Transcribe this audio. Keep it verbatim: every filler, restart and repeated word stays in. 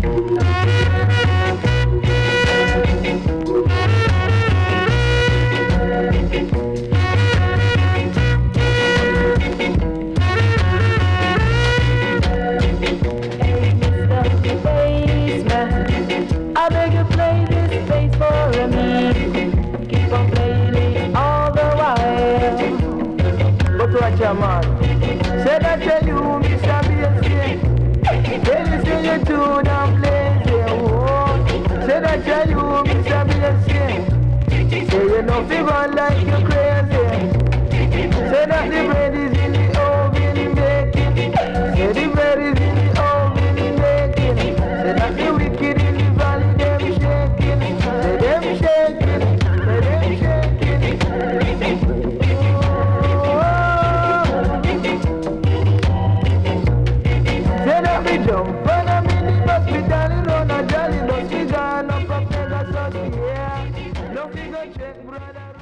Man, said I tell you, Mister Bassy, when you say you do not play, oh. Said I tell you, Mister Bassy, say you know figure like you crazy. Say that the bread is in the oven baking. Say the bread is in the oven baking. Say that the wicked in the valley them shaking. Say them shaking, say them shaking. Jump on a minute, must be done on a jolly, must be gone up a Pegasus, yeah. No figure check, brother.